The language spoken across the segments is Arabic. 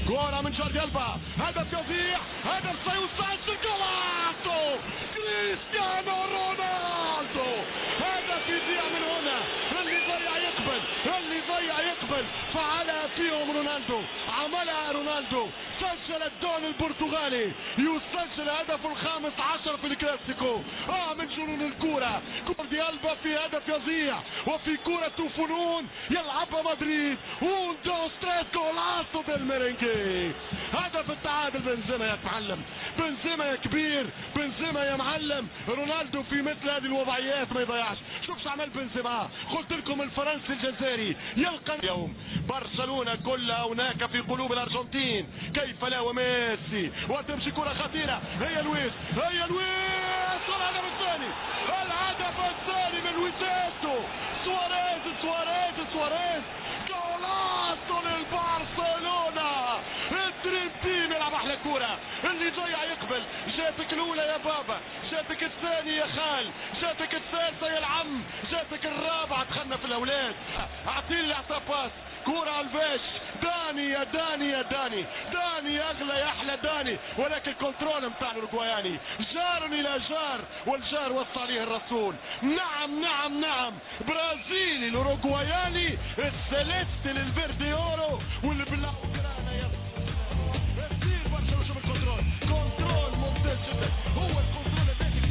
كرة من جوردي ألبا، هدف يضيع، هدف سيسجل، جولاتو كريستيانو رونالدو، هدف يضيع من هنا، اللي ضيع يقبل، اللي ضيع يقبل، فعلها فيهم رونالدو، عملها رونالدو، سجل الدون البرتغالي، يسجل هدف الخامس عشر في الكلاسيكو. من جنون الكرة، جوردي ألبا في هدف يضيع، وفي كرة فنون يلعبها مدريد، un dos tres golazo del merengue. هدف التعادل، بنزيما يا معلم، بنزيما يا كبير، بنزيما يا معلم. رونالدو في مثل هذه الوضعيات ما يضيعش. شوف شو عمل بنزيما، قلت لكم الفرنسي الجزائري يلقى اليوم برشلونة كلها هناك في قلوب الارجنتين، كيف لا، وميسي، وتمشي كرة خطيرة، هي لويس، هي لويس، والهدف الثاني، الهدف الثاني من لويسيتو، سواريز سواريز سواريز، جولاتو للبرشلونة. الدريم تيم يلعب احلى كورة، اللي ضيع يقبل. جاتك الاولى يا بابا، جاتك الثانية يا خال، جاتك الثالثة يا العم، جاتك الرابعة، دخلنا في الاولاد. اعطيني اعطى باس، كورة الفيش، داني يا داني يا داني، داني اغلى يا احلى داني، ولكن الكنترول متاع الاوروغواياني جار الى جار، والجار وصى عليه الرسول. نعم نعم نعم، برازيلي الاوروغواياني، السيليستي للفيردي اورو، واللي باللاوكرانا يصير برشلونة. شوف الكنترول، كنترول ممتاز جدا، هو الكنترول الذي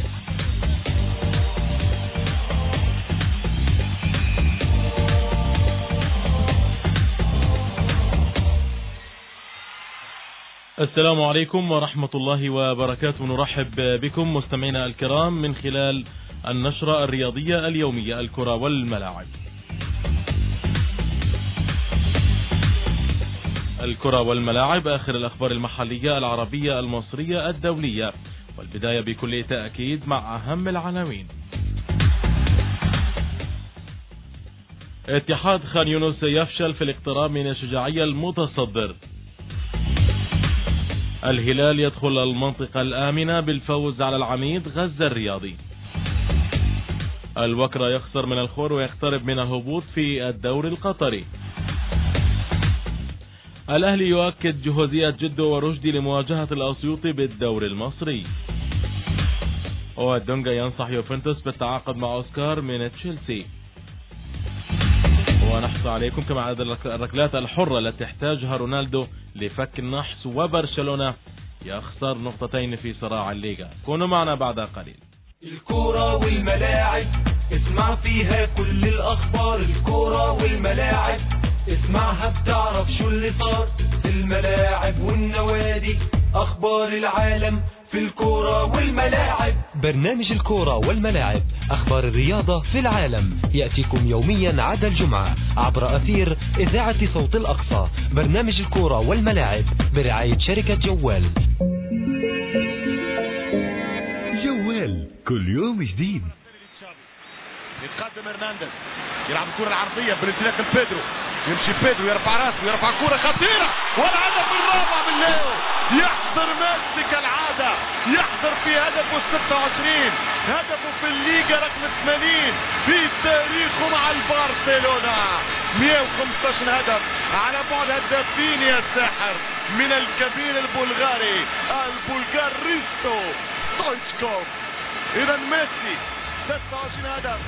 السلام عليكم ورحمة الله وبركاته. نرحب بكم مستمعينا الكرام من خلال النشرة الرياضية اليومية، الكرة والملاعب. الكرة والملاعب، آخر الأخبار المحلية العربية المصرية الدولية، والبداية بكل تأكيد مع أهم العناوين. اتحاد خان يونس يفشل في الاقتراب من الشجاعية المتصدر. الهلال يدخل المنطقة الآمنة بالفوز على العميد غزة الرياضي. الوكرة يخسر من الخور ويقترب من الهبوط في الدوري القطري. الأهلي يؤكد جهوزية جدو ورشدي لمواجهة الأسيوطي بالدوري المصري. ودونجا ينصح يوفنتوس بالتعاقد مع أوسكار من تشيلسي. ونحصى عليكم كما عدد الركلات الحرة التي احتاجها رونالدو لفك النحس، وبرشلونة يخسر نقطتين في صراع الليغا. كونوا معنا بعد قليل. الكرة والملاعب، اسمع فيها كل الأخبار. الكرة والملاعب، اسمعها بتعرف شو اللي صار في الملاعب والنوادي. أخبار العالم في الكرة والملاعب. برنامج الكرة والملاعب، أخبار الرياضة في العالم، يأتيكم يوميا عدا الجمعة عبر أثير إذاعة صوت الأقصى. برنامج الكرة والملاعب برعاية شركة جوال. جوال، كل يوم جديد. يتقدم هرنانديز، يلعب الكرة العرضية بالانطلاق لبيدرو، يمشي بيدرو، يرفع راسه، يرفع كرة خطيرة، والهدف الرابع من ليو. يحضر ميسي كالعادة، يحضر في هدفه 26، هدفه في الليغا رقم 80 في تاريخه مع البرشلونة. 115 هدف على بعد هدافين يا ساحر من الكبير البلغاري البلغار ريستو ستويتشكوف. إذا ميسي 26 هدف.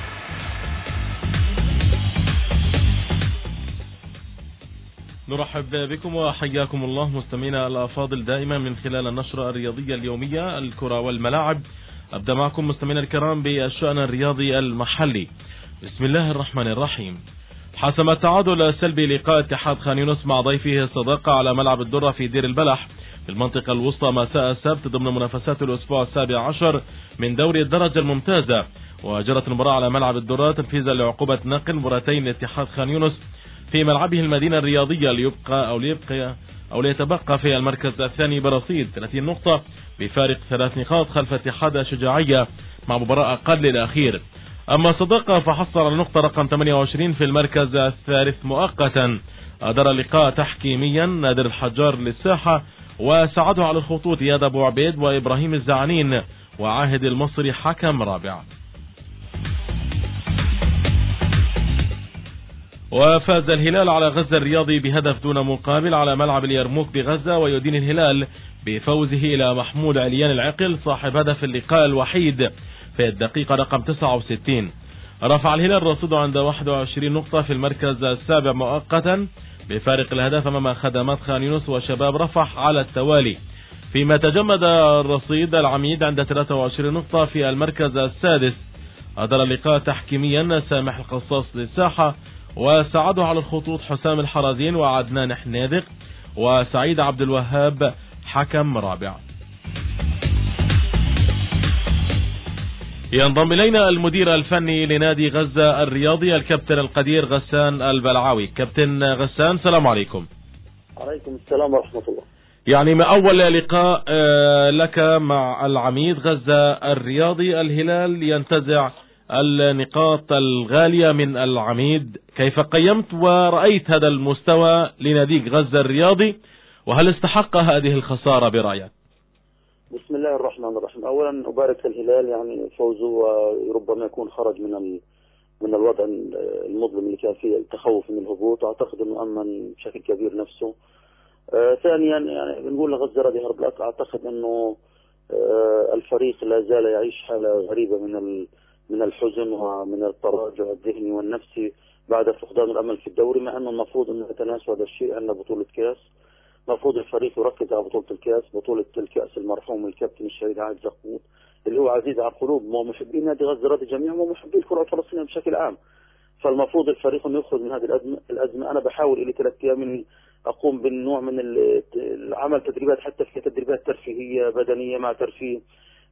نرحب بكم وحياكم الله مستمعينا الأفاضل دائما من خلال النشرة الرياضية اليومية، الكرة والملاعب. أبدأ معكم مستمعينا الكرام بالشأن الرياضي المحلي. بسم الله الرحمن الرحيم. حسم التعادل السلبي لقاء اتحاد خان يونس مع ضيفه الصداقة على ملعب الدرة في دير البلح في المنطقة الوسطى مساء السبت ضمن منافسات الأسبوع 17 من دوري الدرجة الممتازة. وجرت المباراة على ملعب الدرة تنفيذا لعقوبة نقل مباراتين لاتحاد خان يونس في ملعبه المدينة الرياضية ليتبقى في المركز الثاني برصيد 30 نقطة بفارق 3 نقاط خلف اتحاد الشجاعية مع مباراة أقل الأخير. أما صداقة فحصل على النقطة رقم 28 في المركز الثالث مؤقتا. أدار اللقاء تحكيميا نادر الحجار للساحة، وساعده على الخطوط إياد أبو عبيد وإبراهيم الزعنين وعاهد المصري حكم رابع. وفاز الهلال على غزة الرياضي بهدف دون مقابل على ملعب اليرموك بغزة، ويدين الهلال بفوزه إلى محمود عليان العقل صاحب هدف اللقاء الوحيد في الدقيقة رقم 69. رفع الهلال رصيده عند 21 نقطة في المركز السابع مؤقتا بفارق الأهداف أمام خدمات خان يونس وشباب رفح على التوالي، فيما تجمد الرصيد العميد عند 23 نقطة في المركز السادس. أدار اللقاء تحكيميا سامح القصاص للساحة، وساعده على الخطوط حسام الحرازين وعدنان حنادق وسعيد عبد الوهاب حكم رابع. ينضم إلينا المدير الفني لنادي غزة الرياضي الكابتن القدير غسان البلعاوي. كابتن غسان، السلام عليكم. عليكم السلام ورحمة الله. يعني ما أول لقاء لك مع العميد غزة الرياضي، الهلال ينتزع النقاط الغالية من العميد، كيف قيمت ورأيت هذا المستوى لناديك غزة الرياضي، وهل استحق هذه الخسارة برأيك؟ بسم الله الرحمن الرحيم. أولا أبارك الهلال، يعني فوزه وربما يكون خرج من الوضع المظلم اللي كان فيه التخوف من الهبوط. أعتقد أنه أمن بشكل كبير نفسه. ثانيا يعني بنقول لغزة الرياضي هرب، أعتقد أنه الفريق لا زال يعيش حالة غريبة من الحزن ومن التراجع الذهني والنفسي بعد فقدان الأمل في الدوري، مع أنه المفروض أنه يتناسوا هذا الشيء. عندنا بطولة كاس، المفروض الفريق يركز على بطولة الكاس، بطولة الكأس المرحوم الكابتن الشهيد عادل زقوط اللي هو عزيز على قلوب محبي نادي غزة الرياضي جميعا ومحبي الكرة الفلسطينية بشكل عام. فالمفروض الفريق انه يخرج من هذه الأزمة. أنا بحاول إلي 3 أيام من أقوم بالنوع من العمل تدريبات، حتى في تدريبات ترفيهية بدنية مع ترفيه،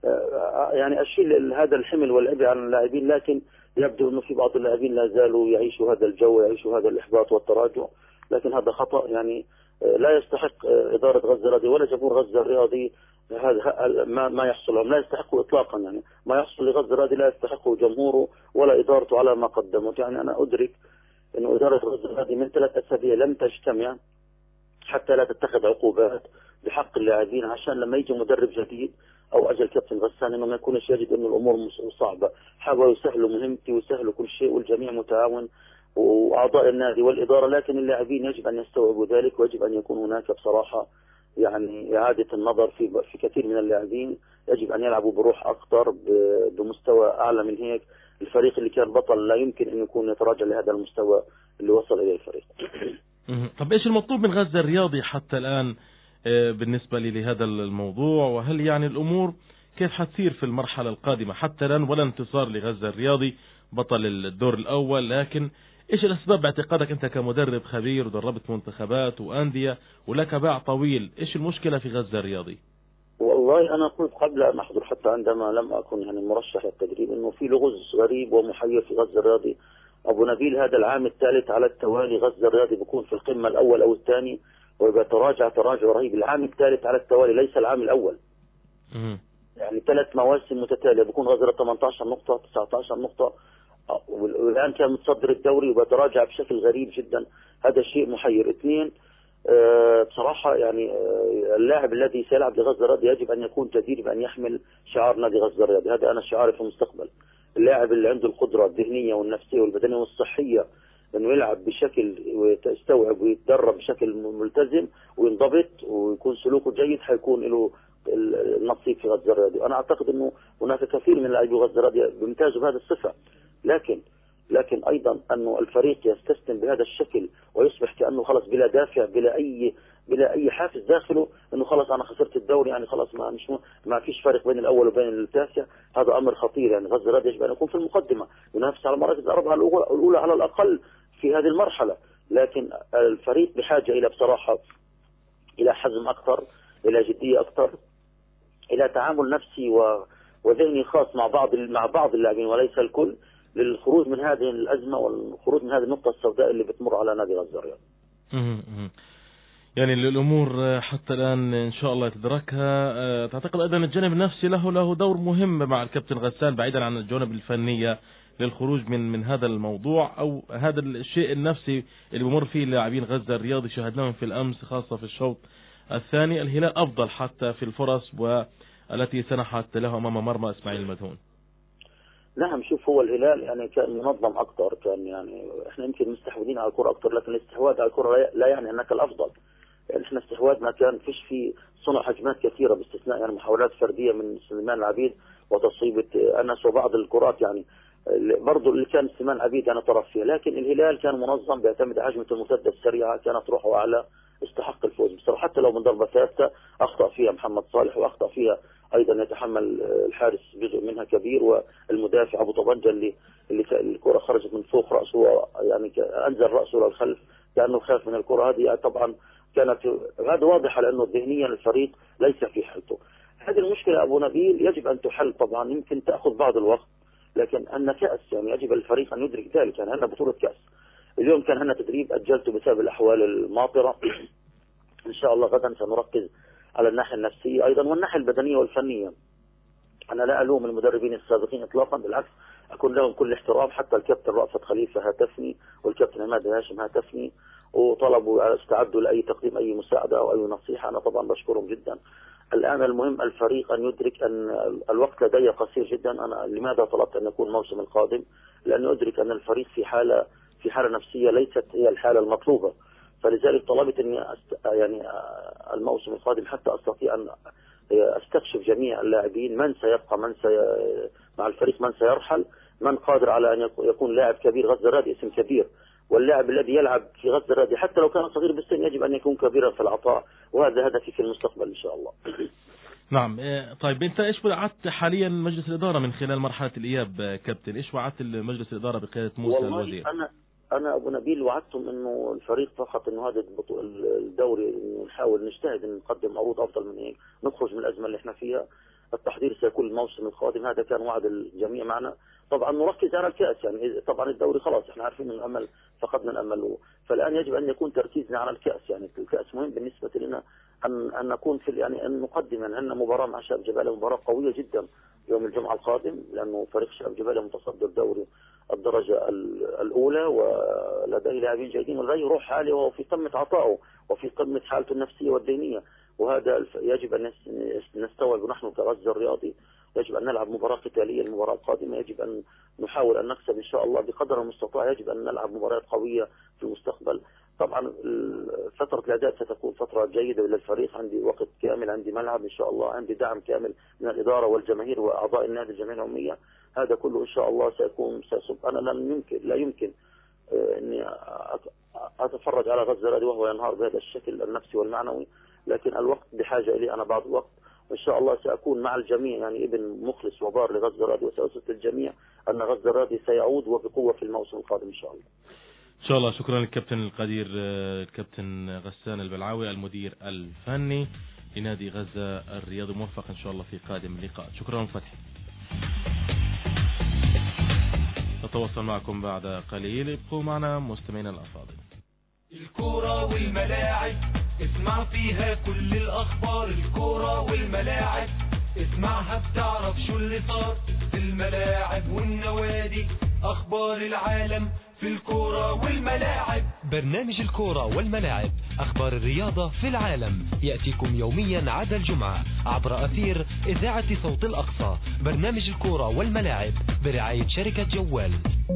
يعني أشيل هذا الحمل والعبء عن اللاعبين، لكن يبدو أنه في بعض اللاعبين لا زالوا يعيشوا هذا الجو، يعيشوا هذا الإحباط والتراجع، لكن هذا خطأ. يعني لا يستحق إدارة غزة الرياضي ولا جمهور غزة الرياضي هذا ما يحصل لهم، لا يستحقوا إطلاقا. يعني ما يحصل لغزة الرياضي لا يستحقه جمهوره ولا إدارته على ما قدمت. يعني أنا أدرك أنه إدارة غزة الرياضي من 3 أسابيع لم تجتمع حتى لا تتخذ عقوبات بحق اللاعبين، عشان لما يجي مدرب جديد أو أجل كابتن غسان إنه ما يكونش يجد إنه الأمور صعبة. حاولوا يسهلوا مهمتي ويسهلوا كل شيء، والجميع متعاون وأعضاء النادي والإدارة، لكن اللاعبين يجب أن يستوعبوا ذلك، ويجب أن يكون هناك بصراحة يعني إعادة النظر في كثير من اللاعبين. يجب أن يلعبوا بروح أكثر، بمستوى أعلى من هيك. الفريق اللي كان بطل لا يمكن أن يكون يتراجع لهذا المستوى اللي وصل إليه الفريق. طب إيش المطلوب من غزة الرياضي حتى الآن بالنسبة لهذا الموضوع، وهل يعني الأمور كيف حتصير في المرحلة القادمة؟ حتى الآن ولا انتصار لغزة الرياضي، بطل الدور الأول، لكن إيش الأسباب باعتقادك أنت كمدرب خبير ودربت منتخبات وأندية ولك باع طويل؟ إيش المشكلة في غزة الرياضي؟ والله أنا قلت قبل أن أحضر، حتى عندما لم أكن يعني مرشح للتدريب، إنه في لغز غريب ومحير في غزة الرياضي. أبو نبيل هذا العام الثالث على التوالي غزة الرياضي بيكون في القمة الأول أو الثاني، ويتراجع تراجع رهيب. العام الثالث على التوالي ليس العام الأول. يعني 3 مواسم متتالية بيكون غزة 18 نقطة 19 نقطة، والآن كان متصدر الدوري وبتراجع بشكل غريب جدا. هذا شيء محير. 2 بصراحة يعني اللاعب الذي سيلعب لغزة الرياضي يجب أن يكون جدير بأن يحمل شعار نادي غزة الرياضي. هذا أنا شعاري في المستقبل. اللاعب اللي عنده القدرة الذهنية والنفسية والبدنية والصحية انه يلعب بشكل ويستوعب ويتدرب بشكل ملتزم وينضبط ويكون سلوكه جيد، حيكون له النصيب في غزة الرياضي. انا اعتقد انه هناك كثير من لاعبي غزة الرياضي بيمتازوا بهذه الصفة، لكن ايضا انه الفريق يستسلم بهذا الشكل ويصبح كانه خلص بلا دافع، بلا اي حافز داخله، انه خلص انا خسرت الدوري، يعني خلاص ما فيش فرق بين الاول وبين التاسع. هذا امر خطير. يعني غزة الرياضي يجب ان يكون في المقدمة، ينافس على المراكز الاربعه الاولى على الاقل في هذه المرحلة. لكن الفريق بحاجة الى بصراحة الى حزم اكثر، الى جدية اكثر، الى تعامل نفسي وذهني خاص مع بعض اللاعبين وليس الكل، للخروج من هذه الأزمة والخروج من هذه النقطة السوداء اللي بتمر على نادي غزة الرياضي. يعني الأمور حتى الآن إن شاء الله تدركها. تعتقد أيضا الجانب النفسي له دور مهم مع الكابتن غسان بعيدا عن الجانب الفنية للخروج من هذا الموضوع، أو هذا الشيء النفسي اللي بمر فيه لاعبين غزة الرياضي؟ شاهدناهم في الأمس خاصة في الشوط الثاني. الهلال أفضل حتى في الفرص والتي سنحت له أمام مرمى إسماعيل المدهون. نعم شوف، هو الهلال يعني كان منظم أكثر، كان يعني إحنا يمكن مستحوذين على الكرة أكثر، لكن الاستحواذ على الكرة لا يعني أنك الأفضل. يعني إحنا استحواذنا كان فيش في صنع هجمات كثيرة باستثناء يعني محاولات فردية من سليمان العبيد وتصويبة أنس وبعض الكرات، يعني برضو اللي كان سليمان العبيد يعني طرف فيها. لكن الهلال كان منظم بيعتمد على هجمة المرتدة السريعة، كانت روحه أعلى، استحق الفوز بصراحة. حتى لو من ضربة ثابتة أخطأ فيها محمد صالح، وأخطأ فيها أيضا يتحمل الحارس جزء منها كبير، والمدافع أبو طبنجة اللي الكرة خرجت من فوق رأسه، يعني أنزل رأسه للخلف كأنه خاف من الكرة هذه. طبعا كانت هذا واضح على أنه ذهنيا الفريق ليس في حالته. هذه المشكلة أبو نبيل يجب أن تحل، طبعا يمكن تأخذ بعض الوقت، لكن أن كأس يعني يجب الفريق أن يدرك ذلك. يعني هنا بطولة كأس، اليوم كان هنا تدريب أجلته بسبب الأحوال الماطرة. إن شاء الله غدا سنركز على الناحية النفسية أيضا والناحية البدنية والفنية. أنا لا ألوم المدربين السابقين إطلاقا، بالعكس أكون لهم كل احترام. حتى الكابتن رأفت خليفة هاتفني والكابتن عماد هاشم هاتفني وطلبوا استعدوا لأي تقديم أي مساعدة أو أي نصيحة، أنا طبعا بشكرهم جدا. الآن المهم الفريق أن يدرك أن الوقت لدي قصير جدا. أنا لماذا طلبت أن يكون الموسم القادم؟ لأنه أدرك أن الفريق في حالة نفسية ليست هي الحالة المطلوبة، فلذلك طلبت أن يعني الموسم القادم حتى أستطيع أن استكشف جميع اللاعبين، من سيبقى، مع الفريق، من سيرحل، من قادر على أن يكون لاعب كبير. غزة الرادي اسم كبير، واللاعب الذي يلعب في غزة الرادي حتى لو كان صغير بالسن يجب أن يكون كبيرا في العطاء، وهذا هدفي في المستقبل إن شاء الله. نعم. طيب أنت إيش وعدت حاليا مجلس الإدارة من خلال مرحلة الإياب كابتن؟ إيش وعدت مجلس الإدارة بقيادة موسى الوزير؟ أنا أبو نبيل وعدتم إنه الفريق فقط إنه هذا الدوري نحاول نجتهد إن نقدم عروض أفضل من هيك، نخرج من الأزمة اللي إحنا فيها. التحضير سيكون الموسم القادم، هذا كان وعد الجميع معنا. طبعا نركز على الكأس، يعني طبعا الدوري خلاص إحنا عارفين الأمل، فقدنا الأمل، فالآن يجب أن يكون تركيزنا على الكأس. يعني الكأس مهم بالنسبة لنا أن نكون في يعني أن نقدم. يعني عندنا مباراة مع شباب جبالة، مباراة قوية جدا يوم الجمعة القادم، لأنه فريق شباب جبالة متصدر دوري الدرجة الأولى ولديه لاعبين جيدين ولديه روح عالية وهو في قمة عطائه وفي قمة حالته النفسية والذهنية، وهذا يجب أن نستوعب. نحن كغزة الرياضي يجب أن نلعب مباراة قتالية. المباراة القادمة يجب أن نحاول أن نكسب إن شاء الله بقدر المستطاع. يجب أن نلعب مباريات قوية في المستقبل. طبعا فترة الإعداد ستكون فترة جيدة للفريق، عندي وقت كامل، عندي ملعب إن شاء الله، عندي دعم كامل من الإدارة والجماهير وأعضاء النادي الجمعية العمومية. هذا كله إن شاء الله سيصب. أنا لا يمكن أني أتفرج على غزة الرادي وهو ينهار بهذا الشكل النفسي والمعنوي، لكن الوقت بحاجة إلي أنا بعض الوقت، وإن شاء الله سأكون مع الجميع، يعني ابن مخلص وبار لغزة الرادي، وسأثبت للجميع أن غزة الرادي سيعود وبقوة في الموسم القادم إن شاء الله. إن شاء الله. شكرا للكابتن القدير الكابتن غسان البلعاوي المدير الفني لنادي غزة الرياضي، موفق إن شاء الله في قادم اللقاء. شكرا فتحي. نتواصل معكم بعد قليل، ابقوا معنا مستمعينا الأفاضل. الكرة والملاعب اسمع فيها كل الأخبار، الكرة والملاعب اسمعها بتعرف شو اللي صار في الملاعب والنوادي، أخبار العالم في الكرة والملاعب. برنامج الكرة والملاعب، أخبار الرياضة في العالم، يأتيكم يوميا عدا الجمعة عبر أثير إذاعة صوت الأقصى. برنامج الكرة والملاعب برعاية شركة جوال.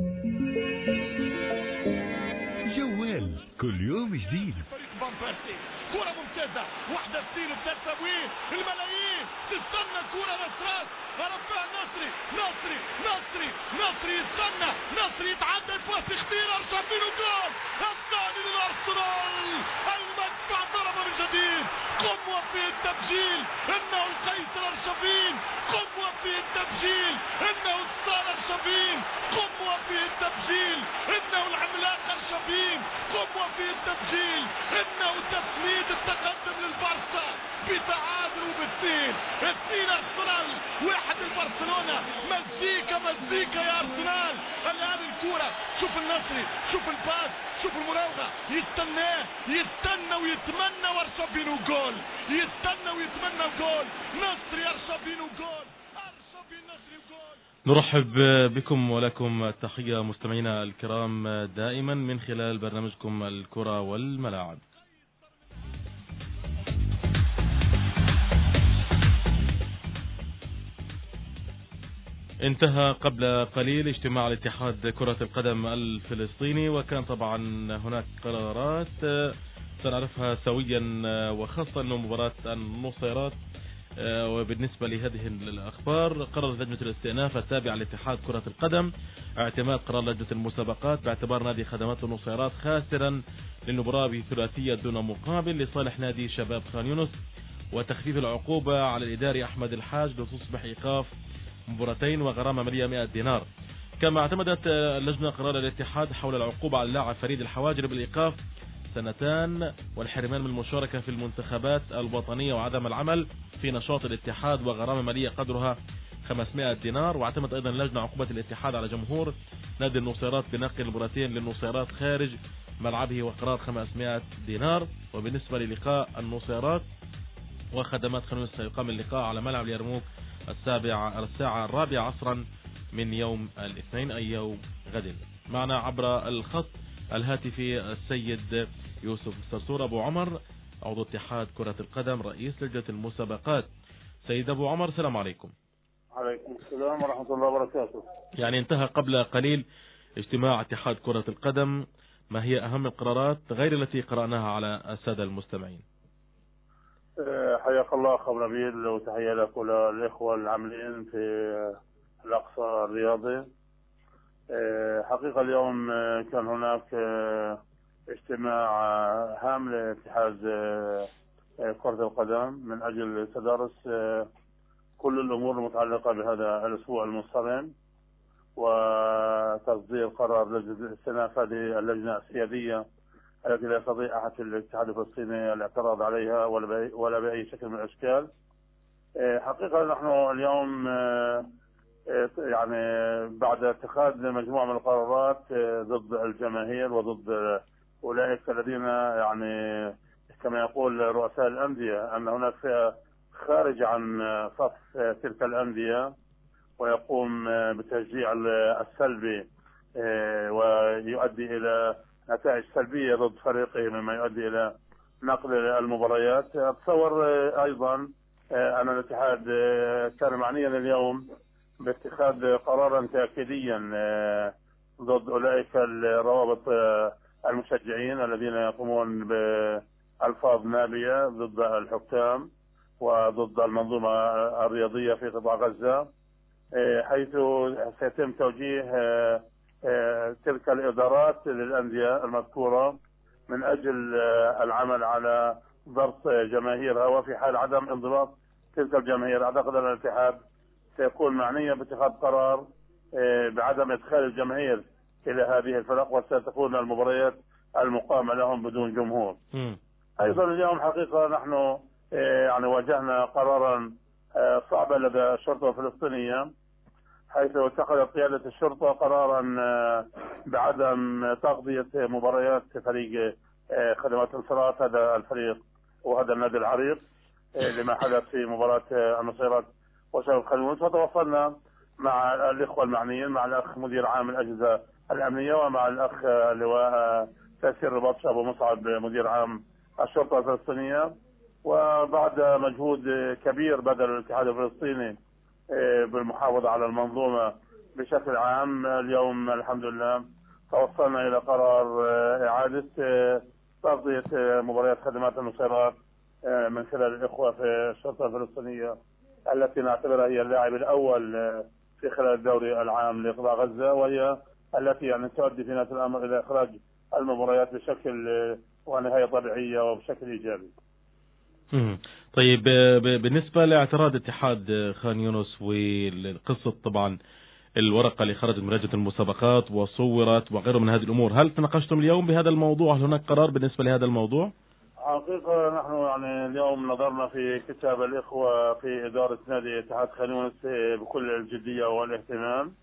جوال كل يوم جديد. كرة ممتازة، واحدة ستيل وثلاث تمويل، الملايين تستنى الكرة نصرات، هرب فيها نصري يستنى، نصري يتعدى الفاس خطير، ارشافين وجول الثاني للارسنال. المدفع ضرب من جديد، قم وفي التبجيل، انه القيصر ارشافين، قم وفي التبجيل، انه الصار ارشافين، قم وفي التبجيل، انه العملاق ارشافين، قم وفي التبجيل، انه تسليد التقدم للبارسا بتعادل وبالسين. السين ارسنال 1 البرشلونة. مزيكا يا ارسنال. الان الكرة، شوف النصري، شوف الباس، شوف المراوغة، يستنى ويتمنى وارشافينو جول، يستنى ويتمنى جول، نصري ارشافينو جول، ارشافين نصري جول. نرحب بكم ولكم التحية مستمعينا الكرام دائما من خلال برنامجكم الكرة والملاعب. انتهى قبل قليل اجتماع الاتحاد كرة القدم الفلسطيني، وكان طبعا هناك قرارات سنعرفها سويا، وخاصة أنه مباراة النصيرات. وبالنسبة لهذه الأخبار، قررت لجنة الاستئناف التابعة لاتحاد كرة القدم اعتماد قرار لجنة المسابقات باعتبار نادي خدمات النصيرات خاسرا للمباراة بثلاثية دون مقابل لصالح نادي شباب خان يونس، وتخفيف العقوبة على الإداري أحمد الحاج لتصبح إيقاف مباراتين وغرامة مالية 100 دينار. كما اعتمدت اللجنة قرار الاتحاد حول العقوبة على اللاعب فريد الحواجري بالإيقاف 2 والحرمان من المشاركة في المنتخبات الوطنية وعدم العمل في نشاط الاتحاد وغرامة مالية قدرها 500 دينار. واعتمد أيضا اللجنة عقوبة الاتحاد على جمهور نادي النصيرات بنقل المباراتين للنصيرات خارج ملعبه وقرار 500 دينار. وبالنسبة للقاء النصيرات وخدمات خان يونس سيقام اللقاء على ملعب اليرموك الساعة 4 عصرا من يوم الاثنين أي يوم غد. معنا عبر الخط الهاتفي السيد يوسف السرسور أبو عمر، عضو اتحاد كرة القدم رئيس لجنة المسابقات. سيد أبو عمر، السلام عليكم. عليكم السلام ورحمة الله وبركاته. يعني انتهى قبل قليل اجتماع اتحاد كرة القدم، ما هي أهم القرارات غير التي قرأناها على السادة المستمعين؟ حياك الله أخ نبيل، وتحية لك وللإخوة العاملين في الأقصى الرياضي. حقيقة اليوم كان هناك اجتماع هام لاتحاد كرة القدم من أجل تدارس كل الأمور المتعلقة بهذا الأسبوع المنصرم، وتصدير قرار لجنة الاستئناف، هذه اللجنة السيادية التي لا يستطيع أحد في الاتحاد الفلسطيني الاعتراض عليها ولا بأي شكل من الأشكال. حقيقة نحن اليوم يعني بعد اتخاذ مجموعة من القرارات ضد الجماهير وضد أولئك الذين يعني كما يقول رؤساء الأندية أن هناك فئة خارج عن صف تلك الأندية ويقوم بتشجيع السلبي ويؤدي إلى نتائج سلبية ضد فريقه مما يؤدي إلى نقل المباريات. أتصور أيضا أن الاتحاد كان معنيا اليوم باتخاذ قرارا تأكيديا ضد أولئك الروابط المشجعين الذين يقومون بألفاظ نابية ضد الحكام وضد المنظومة الرياضية في قطاع غزة، حيث سيتم توجيه تلك الإدارات للأندية المذكورة من أجل العمل على ضبط جماهيرها، وفي حال عدم انضباط تلك الجماهير أعتقد أن الاتحاد سيكون معنيا باتخاذ قرار بعدم إدخال الجماهير إلى هذه الفرق، وستكون المباريات المقامة لهم بدون جمهور. أيضا اليوم حقيقة نحن يعني واجهنا قرارا صعبا لدى الشرطة الفلسطينية، حيث اتخذت قيادة الشرطة قرارا بعدم تغطية مباريات فريق خدمات النصيرات، هذا الفريق وهذا النادي العريق، لما حدث في مباراة النصيرات وشباب خان يونس. وتواصلنا مع الإخوة المعنيين، مع الأخ مدير عام الأجهزة الأمنية ومع الأخ لواء تأسير رباط أبو مصعب مدير عام الشرطة الفلسطينية. وبعد مجهود كبير بذل الاتحاد الفلسطيني بالمحافظة على المنظومة بشكل عام، اليوم الحمد لله توصلنا إلى قرار إعادة تغطية مباريات خدمات النصيرات من خلال الإخوة في الشرطة الفلسطينية التي نعتبرها هي اللاعب الأول في خلال الدوري العام لقطاع غزة، وهي التي يعني تؤدي في نهاية الأمر إلى إخراج المباريات بشكل ونهاية طبيعية وبشكل إيجابي. طيب، بالنسبة لاعتراض اتحاد خان يونس والقصة طبعا الورقة اللي خرجت من لجنة المسابقات وصورت وغيره من هذه الأمور، هل تناقشتم اليوم بهذا الموضوع؟ هل هناك قرار بالنسبة لهذا الموضوع؟ حقيقة نحن يعني اليوم نظرنا في كتاب الإخوة في إدارة نادي اتحاد خان يونس بكل الجدية والاهتمام،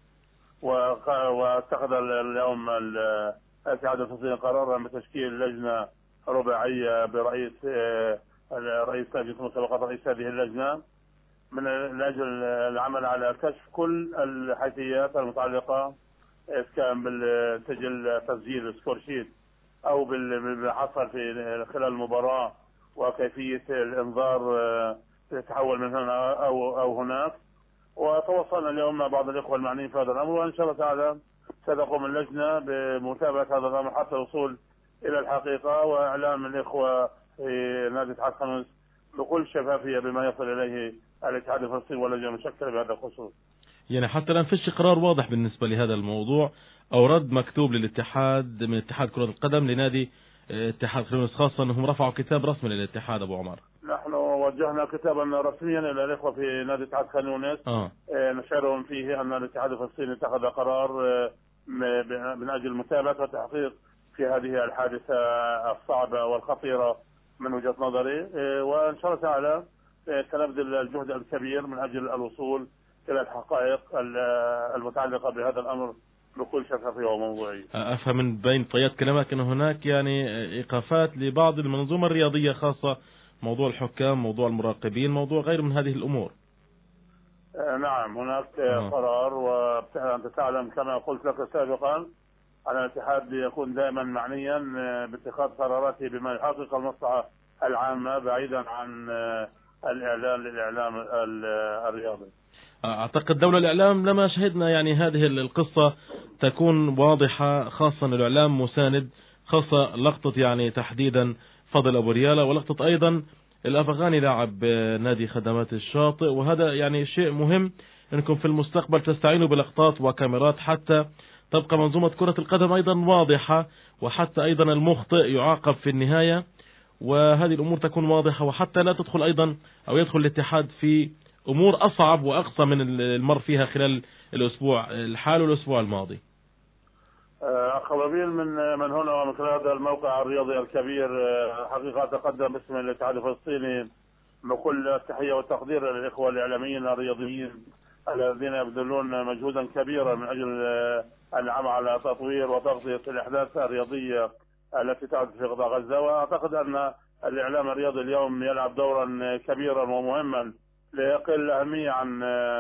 واتخذ اليوم الاتحاد الفلسطيني قرارا بتشكيل لجنة رباعية برئيس رئيس لجنة المسابقات رئيس هذه اللجنة من أجل العمل على كشف كل الحيثيات المتعلقة كان بالسجل تسجيل سكور شيت أو باللي حصل في خلال المباراة وكيفية الإنذار تتحول من هنا أو هناك. وتواصلنا اليوم مع بعض الإخوة المعنيين في هذا الأمر، وإن شاء الله تعالى ستقوم اللجنة بمتابعة هذا الأمر حتى الوصول إلى الحقيقة وإعلام الإخوة في نادي اتحاد خانونس بكل شفافية بما يصل إليه الاتحاد الفلسطيني واللجنة المشكلة بهذا الخصوص. يعني حتى الآن فيش قرار واضح بالنسبة لهذا الموضوع أو رد مكتوب للاتحاد من اتحاد كرة القدم لنادي اتحاد خانونس، خاصة أنهم رفعوا كتاب رسمي للاتحاد أبو عمر. نحن وجهنا كتابا رسميا إلى الإخوة في نادي اتحاد خانونس نشعرهم فيه أن الاتحاد الفلسطيني اتخذ قرار من أجل متابعة وتحقيق في هذه الحادثة الصعبة والخطيرة من وجهة نظري، وإن شاء الله تعالى سنبذل الجهد الكبير من أجل الوصول إلى الحقائق المتعلقة بهذا الأمر بكل شفافية وموضوعية. أفهم من بين طيات كلامك أن هناك يعني إيقافات لبعض المنظومة الرياضية، خاصة موضوع الحكام، موضوع المراقبين، موضوع غير من هذه الأمور. نعم هناك قرار، وأنت تعلم كما قلت لك سابقا أن الاتحاد يكون دائما معنيا باتخاذ قراراته بما يحقق المصلحة العامة بعيدا عن الإعلان للإعلام الرياضي. أعتقد دولة الإعلام لما شهدنا يعني هذه القصة تكون واضحة، خاصة الإعلام مساند، خاصة لقطة يعني تحديدا فضل أبو ريالة ولقطة أيضا الأفغاني لاعب نادي خدمات الشاطئ، وهذا يعني شيء مهم أنكم في المستقبل تستعينوا بلقطات وكاميرات حتى تبقى منظومة كرة القدم أيضا واضحة، وحتى أيضا المخطئ يعاقب في النهاية، وهذه الأمور تكون واضحة، وحتى لا تدخل أيضا أو يدخل الاتحاد في أمور أصعب وأقصى من المر فيها خلال الأسبوع الحالي والأسبوع الماضي. أخبابيل من هنا ومن خلال هذا الموقع الرياضي الكبير حقيقة أتقدم باسم الاتحاد الفلسطيني بكل التحية والتقدير للإخوة الإعلاميين الرياضيين الذين يبذلون مجهودا كبيرا من أجل العمل على تطوير وتغطية الأحداث الرياضية التي تحدث في قطاع غزة. وأعتقد أن الإعلام الرياضي اليوم يلعب دورا كبيرا ومهما لا يقل أهمية عن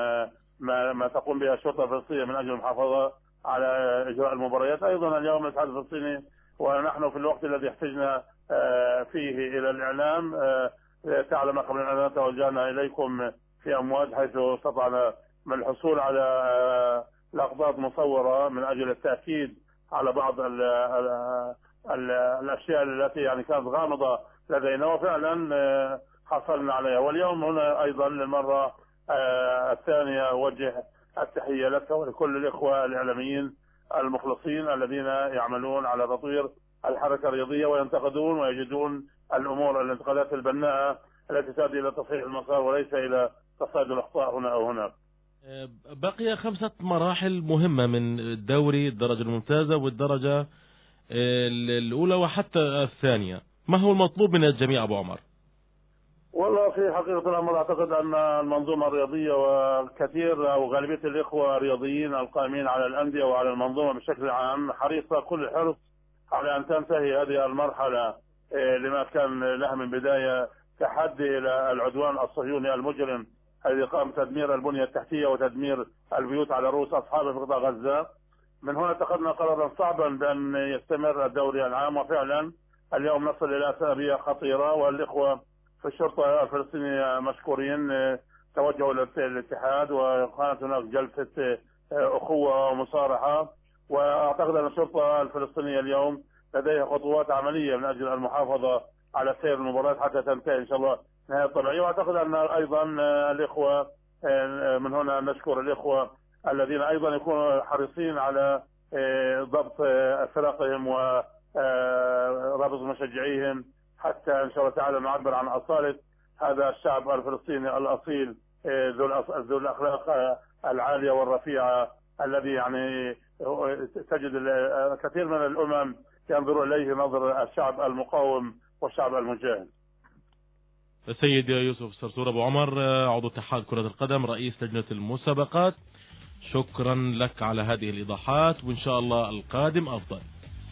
ما تقوم به الشرطة الفلسطينية من أجل المحافظة على إجراء المباريات. أيضا اليوم الاتحاد الفلسطيني ونحن في الوقت الذي احتجنا فيه إلى الإعلام، تعلم قبل أن توجهنا إليكم في أمواج حيث استطعنا من الحصول على لقطات مصورة من أجل التأكيد على بعض الأشياء التي يعني كانت غامضة لدينا، وفعلا حصلنا عليها. واليوم هنا أيضا للمرة الثانية أوجه التحية لك ولكل الإخوة الإعلاميين المخلصين الذين يعملون على تطوير الحركة الرياضية وينتقدون ويجدون الأمور الانتقادات البناءة التي تؤدي إلى تصحيح المسار وليس إلى تصعيد الأخطاء هنا أو هناك. بقي 5 مراحل مهمة من الدوري، الدرجة الممتازة والدرجة الأولى وحتى الثانية، ما هو المطلوب من الجميع أبو عمر؟ والله في حقيقة الأمر أعتقد أن المنظومة الرياضية وكثير أو غالبية الإخوة الرياضيين القائمين على الأندية وعلى المنظومة بشكل عام حريصة كل الحرص على أن تنتهي هذه المرحلة لما كان لها من بداية تحدي إلى العدوان الصهيوني المجرم الذي قام بتدمير البنية التحتية وتدمير البيوت على رؤوس أصحابه في قطاع غزة. من هنا اتخذنا قرارا صعبا بأن يستمر الدوري العام، وفعلا اليوم نصل إلى سابية خطيرة، والإخوة في الشرطة الفلسطينية مشكورين توجهوا للاتحاد وكانت هناك جلسة أخوة ومصارحة، وأعتقد أن الشرطة الفلسطينية اليوم لديها خطوات عملية من أجل المحافظة على سير المباراة حتى تنتهي إن شاء الله نهاية طبيعية. وأعتقد أن أيضا الإخوة من هنا نشكر الإخوة الذين أيضا يكونوا حريصين على ضبط فرقهم ورابط مشجعيهم حتى إن شاء الله تعالى نعبر عن أصالة هذا الشعب الفلسطيني الأصيل ذو الأخلاق العالية والرفيعة الذي يعني تجد كثير من الأمم ينظر إليه نظر الشعب المقاوم والشعب المجاهد. السيد يوسف صرصور أبو عمر عضو اتحاد كرة القدم رئيس لجنة المسابقات، شكرا لك على هذه الإيضاحات، وإن شاء الله القادم أفضل.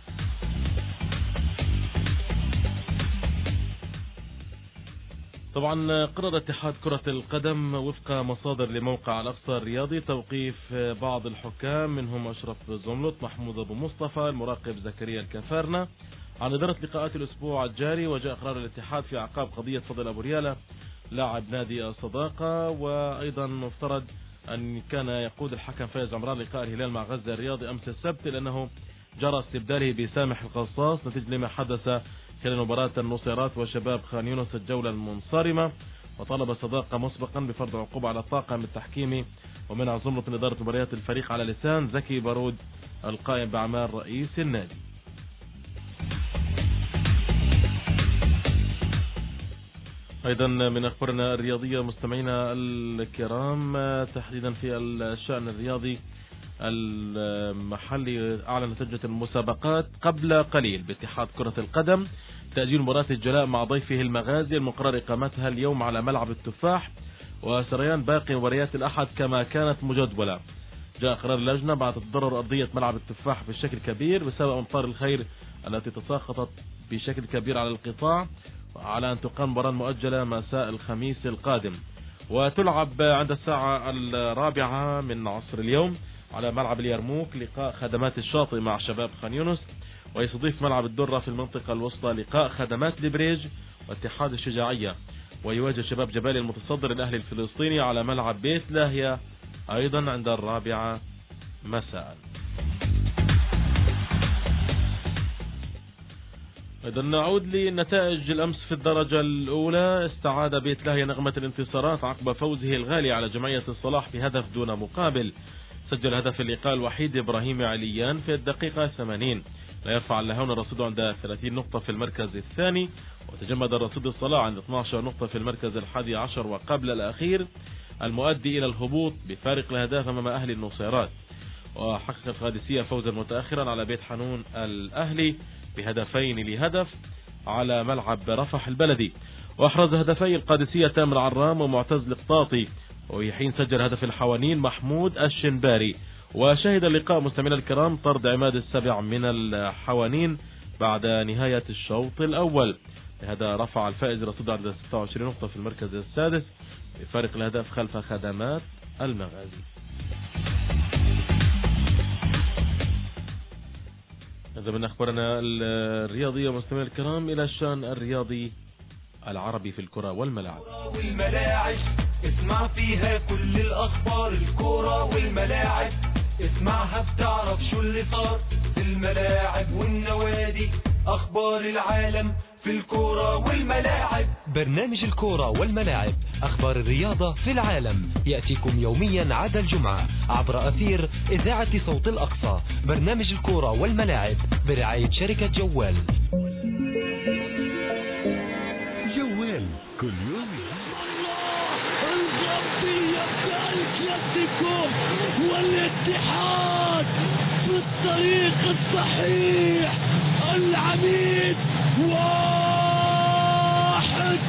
طبعا قرر اتحاد كرة القدم وفق مصادر لموقع الأقصى الرياضي توقيف بعض الحكام منهم أشرف زملط، محمود أبو مصطفى، المراقب زكريا الكفارنة عن إدارة لقاءات الأسبوع الجاري. وجاء قرار الاتحاد في أعقاب قضية فضل أبو ريالة لاعب نادي الصداقة، وأيضا مفترض أن كان يقود الحكم فايز عمران لقاء الهلال مع غزة الرياضي أمس السبت، لأنه جرى استبداله بسامح القصاص نتيجة لما حدث خلال مباراة النصيرات وشباب خان يونس الجولة المنصرمة، وطلب صداقة مسبقا بفرض عقوبة على الطاقم التحكيمي ومنع زمرة من إدارة مباريات الفريق على لسان زكي بارود القائم بأعمال رئيس النادي. أيضا من أخبارنا الرياضية مستمعينا الكرام، تحديدا في الشأن الرياضي المحلي، أعلنت لجنة المسابقات قبل قليل باتحاد كرة القدم تأجيل مباراة الجلاء مع ضيفه المغازي المقرر إقامتها اليوم على ملعب التفاح، وسريان باقي مباريات الأحد كما كانت مجدولة. جاء قرار اللجنة بعد تضرر أرضية ملعب التفاح بشكل كبير بسبب أمطار الخير التي تساقطت بشكل كبير على القطاع، على أن تقام مباراة مؤجلة مساء الخميس القادم، وتلعب عند الساعة 4 من عصر اليوم على ملعب اليرموك لقاء خدمات الشاطئ مع شباب خان يونس، ويستضيف ملعب الدرة في المنطقة الوسطى لقاء خدمات لبريج واتحاد الشجاعية، ويواجه شباب جبالي المتصدر الأهلي الفلسطيني على ملعب بيت لاهيا أيضا عند 4 مساء. إذا نعود لنتائج الأمس في الدرجة الأولى. استعاد بيت لاهيا نغمة الانتصارات عقب فوزه الغالي على جمعية الصلاح بهدف دون مقابل. سجل هدف اللقاء الوحيد إبراهيم عليان في الدقيقة 80. لا يرفع اللاهون الرصيد عند 30 نقطة في المركز الثاني، وتجمد الرصيد الصلاح عند 12 نقطة في المركز 11 وقبل الأخير، المؤدي إلى الهبوط بفارق الأهداف أمام أهلي النصيرات. وحقق القادسية فوزا متأخرا على بيت حنون الأهلي بهدفين لهدف على ملعب رفح البلدي. واحرز هدفي القادسية تامر عرام ومعتز القطاطي، وحين سجل هدف الحوانين محمود الشنباري. وشهد اللقاء مستمعينا الكرام طرد عماد السبع من الحوانين بعد نهاية الشوط الأول، لهذا رفع الفائز رصيد عند 26 نقطة في المركز السادس بفارق الأهداف خلف خدمات المغازي. هذا من أخبارنا الرياضية مستمعينا الكرام. إلى الشأن الرياضي العربي في الكرة والملاعب. اسمع فيها كل الأخبار، الكرة والملاعب اسمعها بتعرف شو اللي صار في الملاعب والنوادي، أخبار العالم في الكرة والملاعب. برنامج الكرة والملاعب، أخبار الرياضة في العالم، يأتيكم يوميا عدا الجمعة عبر أثير إذاعة صوت الأقصى. برنامج الكرة والملاعب برعاية شركة جوال. جوال كل يوم. الكلاسيكو والاتحاد في الطريق الصحيح. العميد واحد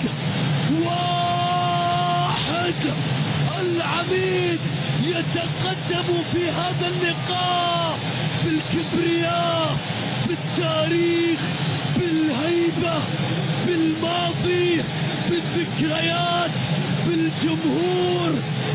العميد يتقدم في هذا اللقاء بالكبرياء، بالتاريخ، بالهيبة، بالماضي، بالذكريات، بالجمهور،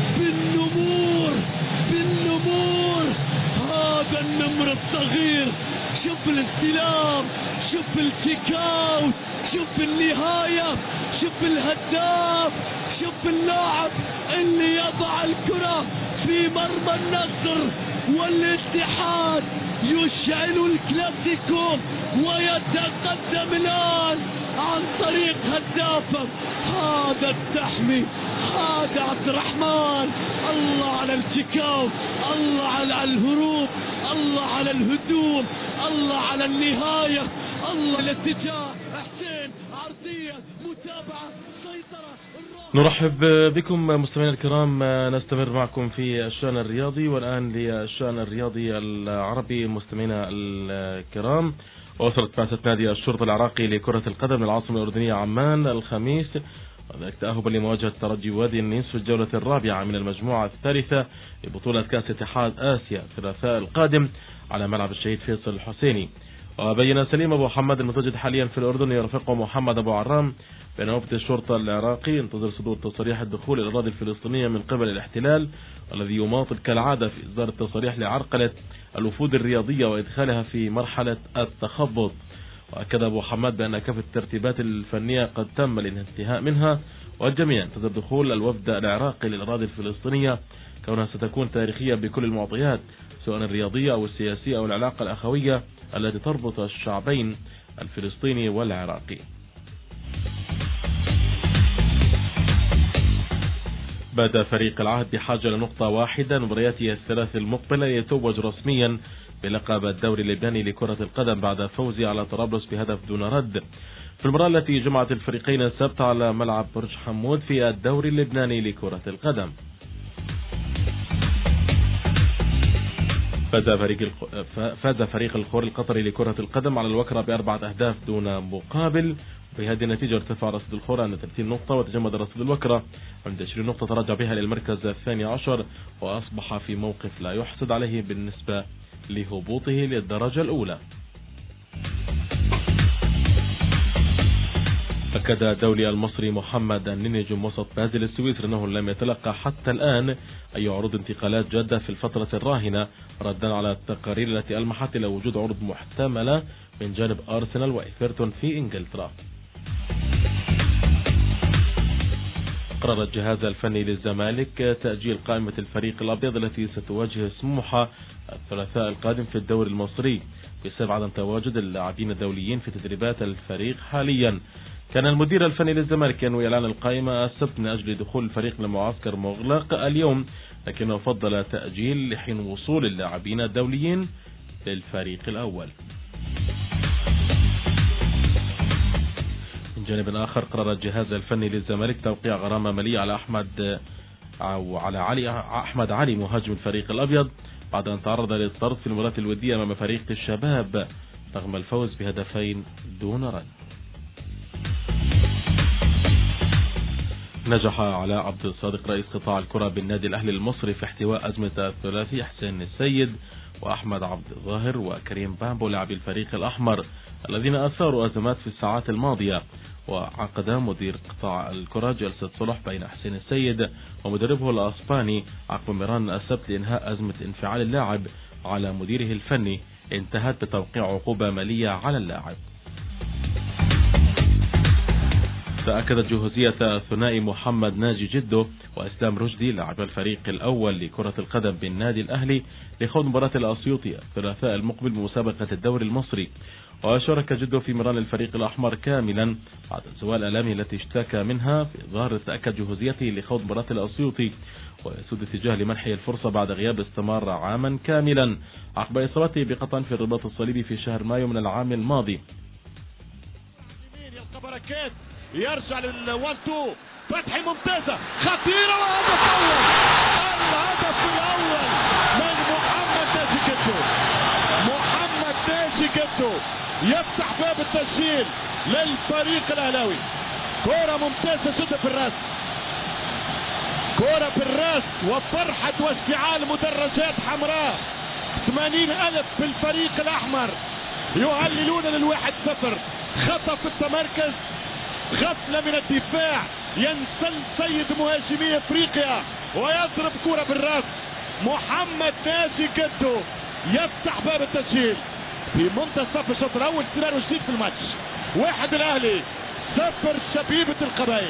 بالنمور. هذا النمر الصغير، شوف الاستلام، شوف الكيك اوت، شوف النهاية، شوف الهداف، شوف اللاعب اللي يضع الكرة في مرمى النصر والاتحاد. يشعل الكلاسيكو ويتقدم الآن عن طريق هدافه. هذا التحمي، هذا عبد الرحمن. الله على الكيكاوت، الله على الهروب، الله على الهجوم، الله على النهاية، الله الاتجاه. حسين عرضية، متابعة، سيطرة. نرحب بكم مستمعينا الكرام، نستمر معكم في الشأن الرياضي، والآن للشأن الرياضي العربي مستمعينا الكرام. وصلت بعثة نادي الشرطة العراقي لكرة القدم للعاصمة الأردنية عمان الخميس، وذلك تأهبا لمواجهة ترجي وادي النيس في الجولة الرابعة من المجموعة الثالثة لبطولة كأس اتحاد آسيا الثلاثاء القادم على ملعب الشهيد فيصل الحسيني. وبين سليم أبو محمد المتواجد حاليا في الأردن يرافقه محمد أبو عرام بأن وفد الشرطة العراقي ينتظر صدور تصريح الدخول إلى الأراضي الفلسطينية من قبل الاحتلال، والذي يماطل كالعادة في إصدار التصريح لعرقلة الوفود الرياضية وإدخالها في مرحلة التخبط. وأكد أبو حماد بأن كافة الترتيبات الفنية قد تم الانتهاء منها، والجميع ينتظر دخول الوفد العراقي للأراضي الفلسطينية كونها ستكون تاريخية بكل المعطيات سواء الرياضية أو السياسية أو العلاقة الأخوية التي تربط الشعبين الفلسطيني والعراقي. بدا فريق العهد بحاجة لنقطة واحدة مبارياته الثلاث المقبلة ليتوج رسميا بلقب الدوري اللبناني لكرة القدم بعد فوزه على طرابلس بهدف دون رد في المباراة التي جمعت الفريقين السبت على ملعب برج حمود في الدوري اللبناني لكرة القدم. فاز فريق الخور القطري لكرة القدم على الوكرة ب4 أهداف دون مقابل. بهذه النتيجة ارتفع رصيد الخور عند 30 نقطة وتجمد رصيد الوكرة عند 20 نقطة تراجع بها للمركز 12 وأصبح في موقف لا يحسد عليه بالنسبة لهبوطه للدرجة الأولى. أكد الدولي المصري محمد النينجم وسط بازل السويسري أنه لم يتلقى حتى الآن أي عروض انتقالات جادة في الفترة الراهنة ردا على التقارير التي ألمحت إلى وجود عروض محتملة من جانب أرسنال وإيفرتون في إنجلترا. قرر الجهاز الفني للزمالك تأجيل قائمة الفريق الأبيض التي ستواجه سموحة الثلاثاء القادم في الدوري المصري بسبب عدم تواجد اللاعبين الدوليين في تدريبات الفريق حاليا. كان المدير الفني للزمالك ينوي إعلان القائمة السبت من أجل دخول الفريق لمعسكر مغلق اليوم، لكنه فضل تأجيل لحين وصول اللاعبين الدوليين للفريق الأول. من جانب آخر قرر الجهاز الفني للزمالك توقيع غرامة مالية على أحمد علي مهاجم الفريق الأبيض بعد أن تعرض للطرد في المباراة الودية أمام فريق الشباب رغم الفوز بهدفين دون رد. نجح علاء عبد الصادق رئيس قطاع الكرة بالنادي الأهلي المصري في احتواء أزمة الثلاثي حسين السيد وأحمد عبد الظاهر وكريم بامبو لاعبي الفريق الأحمر الذين أثاروا أزمات في الساعات الماضية. وعقد مدير قطاع الكرة جلسة صلح بين حسين السيد ومدربه الأسباني عقب مران السبت لإنهاء أزمة انفعال اللاعب على مديره الفني انتهت بتوقيع عقوبة مالية على اللاعب. تأكدت جهوزية الثنائي محمد ناجي جدو وإسلام رشدي لاعب الفريق الأول لكرة القدم بالنادي الأهلي لخوض مباراة الأسيوطي الثلاثاء المقبل بمسابقة الدوري المصري. وشارك جدو في مران الفريق الأحمر كاملا بعد زوال آلامه التي اشتكى منها في ظهر. تأكد جهوزيته لخوض مباراة الأسيوطي ويسود اتجاه لمنحه الفرصة بعد غياب استمر عاما كاملا عقب إصابته بقطع في الرباط الصليبي في شهر مايو من العام الماضي. يرجع للوان تو فتحي ممتازة خطيرة وهدف أول. الهدف الأول من محمد ناجي جدو. محمد ناجي جدو يفتح باب التسجيل للفريق الأهلاوي. كرة ممتازة جدا في الراس، كرة في الراس وفرحة واشتعال مدرجات حمراء. 80,000 في الفريق الأحمر يهللون لل1-0. خطأ في التمركز، غفلة من الدفاع، ينسل سيد مهاجمي افريقيا ويضرب كرة بالراس. محمد ناجي جدو يفتح باب التسجيل في منتصف الشوط الاول. سيناريو جديد في الماتش، 1 الاهلي 0 شبيبة القبائل.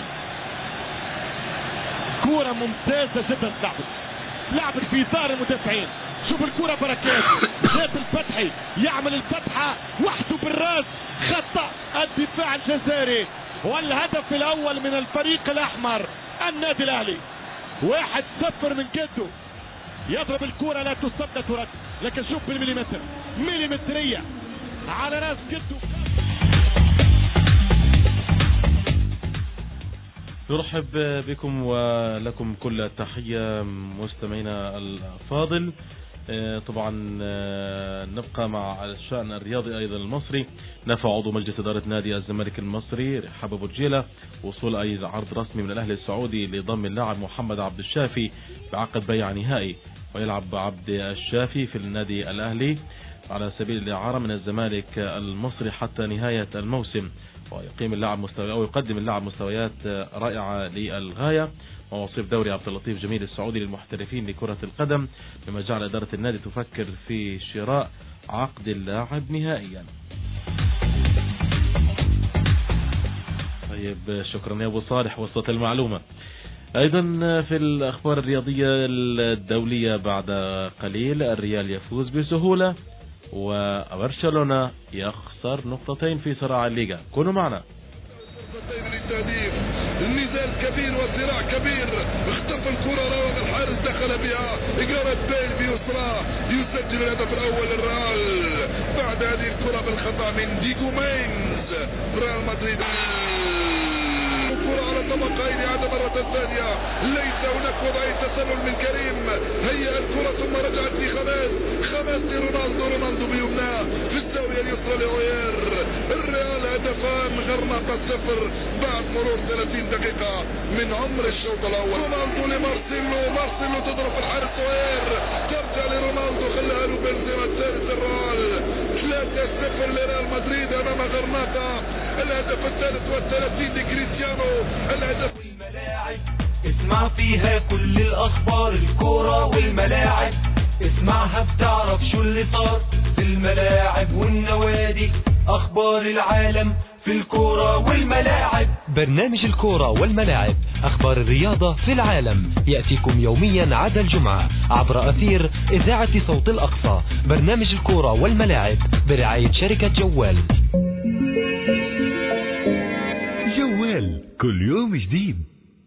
كرة ممتازة جدا لعبت في اطار المدافعين. شوف الكرة بركات زيد الفتحي يعمل الفتحة وحده بالراس. خطأ الدفاع الجزائري والهدف الأول من الفريق الأحمر النادي الأهلي. 1-0 من جدو. يضرب الكرة لا تصد لا ترد، لكن شوف بالمليمتر مليمترية على راس جدو. نرحب بكم ولكم كل التحية مستمعينا الفاضل. طبعا نبقى مع الشأن الرياضي أيضا المصري. نفى عضو مجلس إدارة نادي الزمالك المصري رحاب أبو رجيلة وصول أي عرض رسمي من الأهلي السعودي لضم اللاعب محمد عبد الشافي بعقد بيع نهائي. ويلعب عبد الشافي في النادي الأهلي على سبيل الإعارة من الزمالك المصري حتى نهاية الموسم. ويقيم اللاعب يقدم اللاعب مستويات رائعة للغاية ووصيف دوري عبد اللطيف جميل السعودي للمحترفين لكرة القدم، مما جعل إدارة النادي تفكر في شراء عقد اللاعب نهائيا. طيب شكرا يا أبو صالح، وصلت المعلومة. أيضا في الأخبار الرياضية الدولية بعد قليل الريال يفوز بسهولة وبرشلونة يخسر نقطتين في صراع الليغا. كونوا معنا. النزال كبير والصراع كبير. اختفى الكرة راوغ الحارس دخل بها إجارة بيل بيسرى يسجل الهدف الأول للريال بعد هذه الكرة بالخطأ من ديجو مينز. ريال مدريد الكرة على طبقين عاد مرة ثانية. ليس هناك وضعية تسلل من كريم. هيا الكرة ثم رجعت في خماس لرونالدو بيمناه في الزاوية اليسرى لأوير. الريال هدفان غرناطة 0 بعد مرور 30 دقيقة من عمر الشوط الأول. رونالدو لمارسيلو تضرب الحارس أوير ترجع لرونالدو خلاها له بنزيما الثالث الريال 3-0 لريال مدريد أمام غرناطة. الهدف الثالث والثلاثين لكريستيانو. الهدف الملاعب اسمع فيها كل الأخبار الكرة والملاعب اسمعها بتعرف شو اللي صار في الملاعب والنوادي أخبار العالم في الكرة والملاعب. برنامج الكرة والملاعب أخبار الرياضة في العالم يأتيكم يوميا عدا الجمعة عبر أثير إذاعة صوت الأقصى. برنامج الكرة والملاعب برعاية شركة جوال. جوال كل يوم جديد.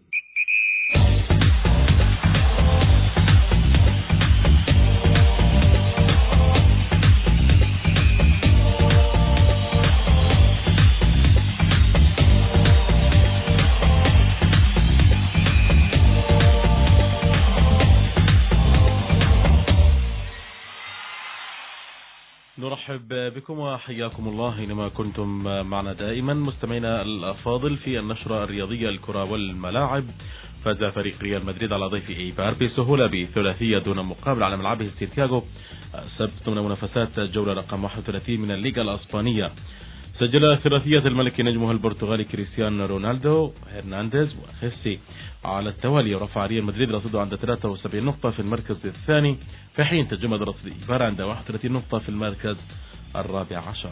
نرحب بكم وحياكم الله اينما كنتم معنا دائما مستمعينا الافاضل في النشرة الرياضية الكرة والملاعب. فاز فريق ريال مدريد على ضيف ايبار بسهولة بثلاثية دون مقابل على ملعبه سانتياغو السبت ضمن منافسات الجولة رقم 31 من الليغا الاسبانية. سجل ثلاثية الملك نجمه البرتغالي كريستيانو رونالدو هرنانديز وخيسي على التوالي، ورفع ريال مدريد رصيده عند 73 نقطة في المركز الثاني، في حين تجمد رصيد إيبار عند 31 نقطة في المركز الرابع عشر.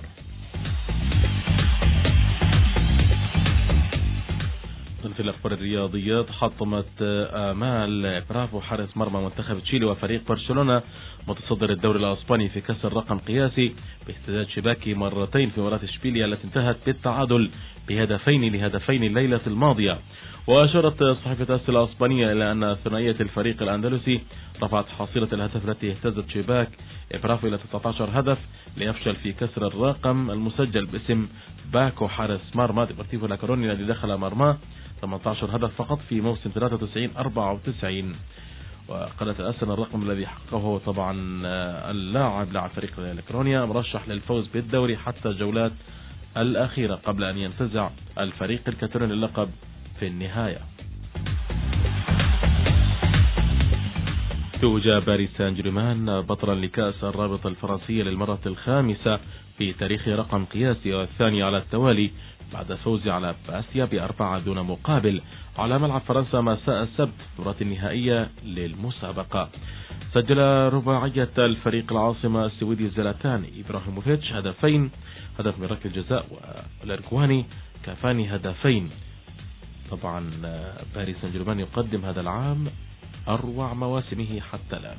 في الأخبار الرياضية تحطمت آمال برافو حارس مرمى منتخب تشيلي وفريق برشلونة متصدر الدوري الأسباني في كسر رقم قياسي باهتزاز شباكي مرتين في مباراة اشبيليا التي انتهت بالتعادل لهدفين الليلة الماضية. وأشارت صحيفة أس الأسبانية إلى أن ثنائية الفريق الأندلسي رفعت حصيلة الهدف التي اهتزت شباك برافو إلى 19 هدف ليفشل في كسر الرقم المسجل باسم باكو حارس مرمى ديبورتيفو لاكورونيا الذي دخل مرماه 18 هدف فقط في موسم 93-94. وقالت الأس أن الرقم الذي حققه هو طبعا لاعب فريق الإلكترونيا مرشح للفوز بالدوري حتى الجولات الأخيرة قبل أن ينتزع الفريق الكاتالوني اللقب في النهاية. توج باريس سان جيرمان بطلا لكأس الرابطة الفرنسية للمرة الخامسة في تاريخ رقم قياسي والثاني على التوالي بعد فوز على باسيا ب4 دون مقابل على ملعب فرنسا مساء السبت في المباراة النهائية للمسابقة. سجل رباعية الفريق العاصمة السويدي زلاتان إبراهيموفيتش هدفين، هدف من ركلة الجزاء والأرجواني كافاني هدفين. طبعا باريس سان جيرمان يقدم هذا العام أروع مواسمه حتى الآن.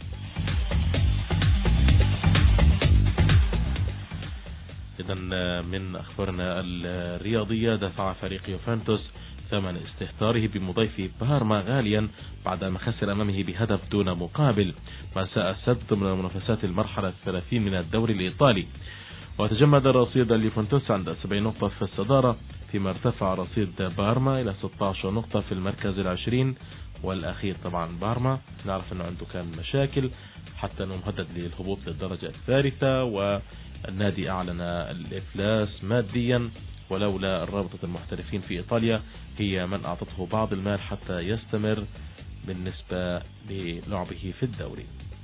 إذن من أخبارنا الرياضية دفع فريق يوفنتوس ثمن استهتاره بمضيف بارما غاليا بعدما خسر أمامه بهدف دون مقابل مساء السبت ضمن منافسات المرحلة 30 من الدوري الإيطالي. وتجمد رصيد اليوفنتوس عند 70 نقطة في الصدارة فيما ارتفع رصيد بارما إلى 16 نقطة في المركز 20 والأخير. طبعا بارما نعرف أنه عنده كان مشاكل حتى أنه مهدد للهبوط للدرجة الثالثة، والنادي أعلن الإفلاس ماديا ولولا رابطة المحترفين في إيطاليا هي من أعطته بعض المال حتى يستمر بالنسبة للعبه في الدوري.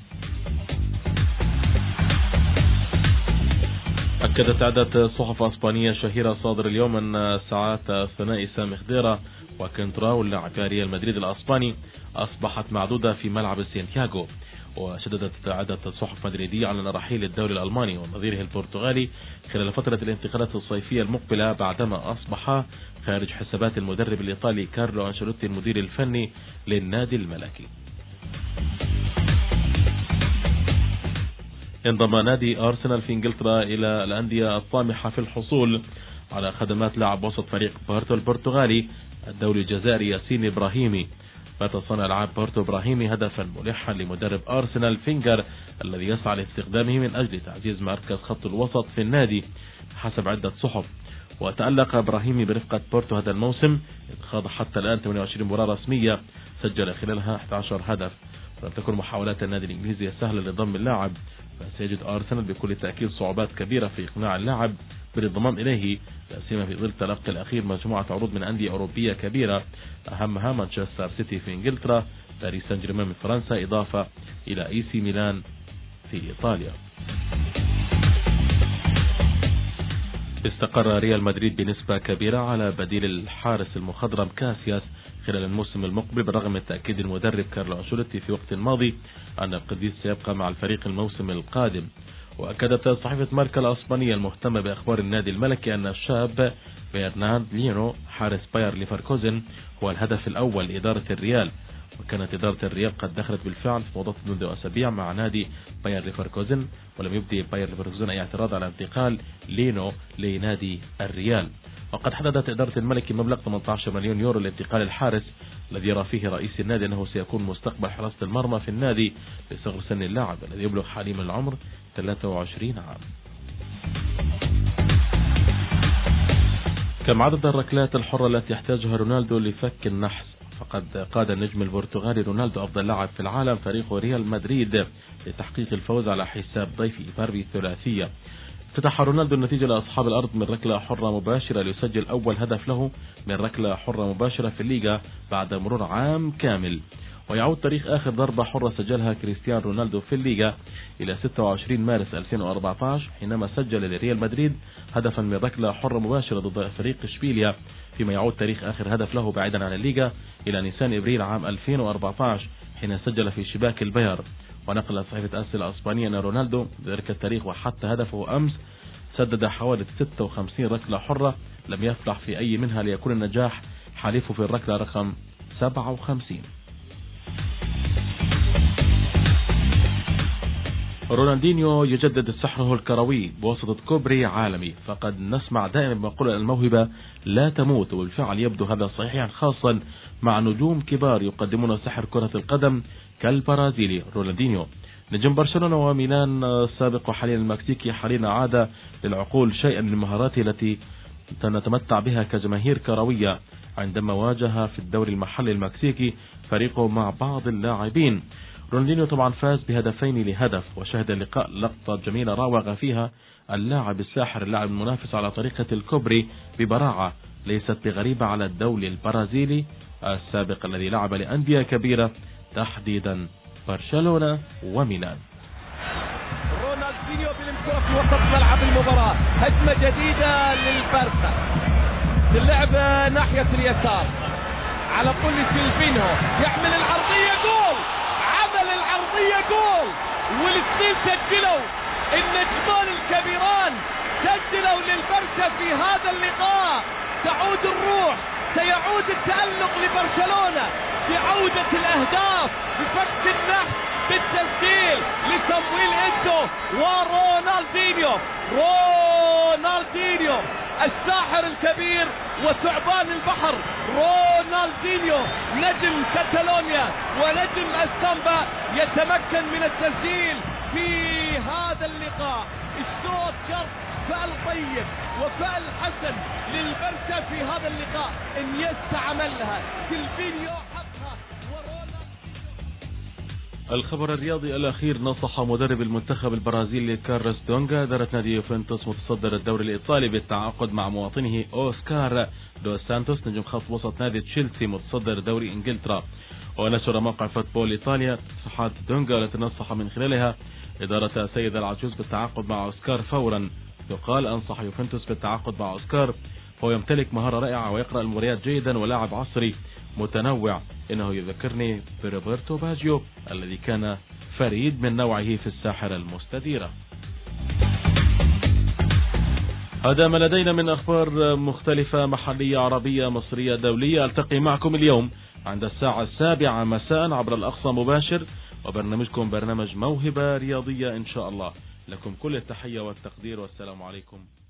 أكدت عدة صحف أسبانية شهيرة صادر اليوم أن ساعات ثنائي سامي خضيرة وكنتراو لاعب ريال مدريد الأسباني أصبحت معدودة في ملعب سانتياغو. وشددت عدة صحف مدريدية على رحيل الدوري الألماني ونظيره البرتغالي خلال فترة الانتقالات الصيفية المقبلة بعدما أصبح خارج حسابات المدرب الإيطالي كارلو أنشيلوتي المدير الفني للنادي الملكي. انضم نادي أرسنال في إنجلترا إلى الأندية الطامحة في الحصول على خدمات لاعب وسط فريق بورتو البرتغالي الدولي الجزائري ياسين إبراهيمي. بات صانع العاب بورتو إبراهيمي هدفا ملحا لمدرب أرسنال فينجر الذي يسعى لاستخدامه من أجل تعزيز مركز خط الوسط في النادي حسب عدة صحف. وتألق إبراهيمي برفقة بورتو هذا الموسم، خاض حتى الآن 28 مباراة رسمية سجل خلالها 11 هدف. ولم تكن محاولات النادي الإنجليزي سهلة لضم اللاعب، فسيجد أرسنال بكل تأكيد صعوبات كبيرة في إقناع اللاعب بالانضمام إليه، لا سيما في ظل تلقي الأخير مجموعة عروض من أندية أوروبية كبيرة أهمها مانشستر سيتي في إنجلترا، باريس سان جيرمان من فرنسا، إضافة إلى إي سي ميلان في إيطاليا. استقر ريال مدريد بنسبة كبيرة على بديل الحارس المخضرم كاسياس خلال الموسم المقبل، بالرغم من تأكيد المدرب كارلو أنشيلوتي في وقت ماضي أن القديس سيبقى مع الفريق الموسم القادم. وأكدت صحيفة ماركا الأسبانية المهتمة بأخبار النادي الملكي أن الشاب برنارد لينو حارس باير ليفركوزن هو الهدف الأول لإدارة الريال. وكانت إدارة الريال قد دخلت بالفعل في موضوع منذ أسابيع مع نادي باير ليفركوزن، ولم يبدي باير ليفركوزن أي اعتراض على انتقال لينو لنادي الريال. وقد حددت إدارة الملكي مبلغ 18 مليون يورو لانتقال الحارس، الذي يرى فيه رئيس النادي أنه سيكون مستقبل حراسة المرمى في النادي لصغر سن اللاعب الذي يبلغ حاليا من العمر 23 عام. كم عدد الركلات الحرة التي يحتاجها رونالدو لفك النحس؟ فقد قاد النجم البرتغالي رونالدو أفضل لاعب في العالم فريق ريال مدريد لتحقيق الفوز على حساب ضيفه باربي ثلاثية. افتتح رونالدو النتيجة لأصحاب الأرض من ركلة حرة مباشرة ليسجل أول هدف له من ركلة حرة مباشرة في الليغا بعد مرور عام كامل. ويعود تاريخ آخر ضربة حرة سجلها كريستيانو رونالدو في الليغا إلى 26 مارس 2014 حينما سجل لريال مدريد هدفا من ركلة حرة مباشرة ضد فريق إشبيليا، فيما يعود تاريخ آخر هدف له بعيدا عن الليغا إلى نيسان إبريل عام 2014 حين سجل في شباك الباير. ونقل صحيفة أس الأسبانية أن رونالدو بذلك التاريخ وحتى هدفه أمس سدد حوالي 56 ركلة حرة لم يفلح في أي منها ليكون النجاح حليفه في الركلة رقم 57. رونالدينيو يجدد سحره الكروي بواسطة كوبري عالمي. فقد نسمع دائما بمقولة الموهبة لا تموت، وبالفعل يبدو هذا صحيحا خاصا مع نجوم كبار يقدمون سحر كرة القدم كالبرازيلي رونالدينيو نجم برشلونة وميلان السابق وحاليا المكسيكي. حاليا عاد للعقول شيئا من مهاراته التي نتمتع بها كجماهير كروية عندما واجه في الدوري المحلي المكسيكي فريقه مع بعض اللاعبين. رونالدينيو طبعا فاز بهدفين لهدف، وشهد اللقاء لقطة جميلة راوغ فيها اللاعب الساحر اللاعب المنافس على طريقة الكوبري ببراعة ليست بغريبة على الدولي البرازيلي السابق الذي لعب لأندية كبيرة تحديدا برشلونة وميلان. رونالدينيو بالكرة في وسط ملعب المباراة، هجمة جديدة للبارسا، اللعب ناحية اليسار على طول سيلفينهو، يعمل العرضية جول، عمل العرضية جول، والاثنين سجلوا، النجمان الكبيران سجلوا للبارسا في هذا اللقاء. تعود الروح، سيعود التألق لبرشلونة بعودة الأهداف بفك النحس بالتسجيل لسامويل إيتو رونالدينيو الساحر الكبير وثعبان البحر. رونالدينيو نجم كاتالونيا ونجم السامبا يتمكن من التسجيل في هذا اللقاء. الشوط شرط فعل طيب وفعل حسن للبرسا في هذا اللقاء. انيستا عملها، سيلفينيو حطها، الخبر الرياضي الأخير: نصح مدرب المنتخب البرازيلي كارلوس دونغا إدارة نادي يوفنتوس متصدر الدوري الإيطالي بالتعاقد مع مواطنه أوسكار دوس سانتوس نجم خط وسط نادي تشيلسي متصدر دوري إنجلترا. ونشر موقع فوتبول إيطاليا صفحات دونغا التي نصح من خلالها إدارة السيد العجوز بالتعاقد مع أوسكار فورا. يقال أنصح يوفنتوس بالتعاقد مع أوسكار، فهو يمتلك مهارة رائعة ويقرأ المباريات جيدا ولاعب عصري متنوع. إنه يذكرني بروبرتو باجيو الذي كان فريد من نوعه في الساحرة المستديرة. هذا ما لدينا من أخبار مختلفة محلية عربية مصرية دولية. ألتقي معكم اليوم عند الساعة 7 مساء عبر الأقصى مباشر، وبرنامجكم برنامج موهبة رياضية إن شاء الله. لكم كل التحية والتقدير، والسلام عليكم.